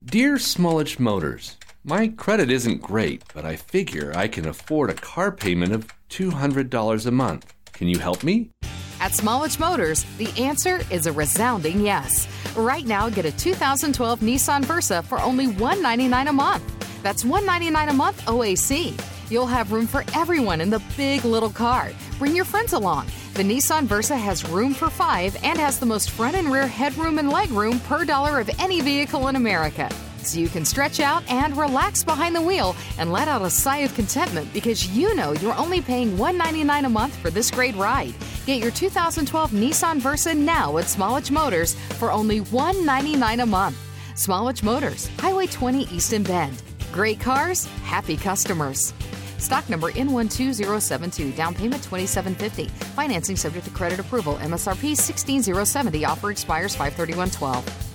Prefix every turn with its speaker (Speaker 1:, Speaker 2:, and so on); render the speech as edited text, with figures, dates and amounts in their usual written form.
Speaker 1: Dear Smolich Motors, my credit isn't great, but I figure I can afford a car payment of $200 a month. Can you help me?
Speaker 2: At Smolich Motors, the answer is a resounding yes. Right now, get a 2012 Nissan Versa for only $199 a month. That's $199 a month OAC. You'll have room for everyone in the big little car. Bring your friends along. The Nissan Versa has room for 5 and has the most front and rear headroom and legroom per dollar of any vehicle in America. So you can stretch out and relax behind the wheel and let out a sigh of contentment because you know you're only paying $199 a month for this great ride. Get your 2012 Nissan Versa now at Smolich Motors for only $199 a month. Smolich Motors, Highway 20 East in Bend. Great cars, happy customers. Stock number N12072. Down payment $2,750. Financing subject to credit approval. MSRP $16,070. Offer expires 5/31/12.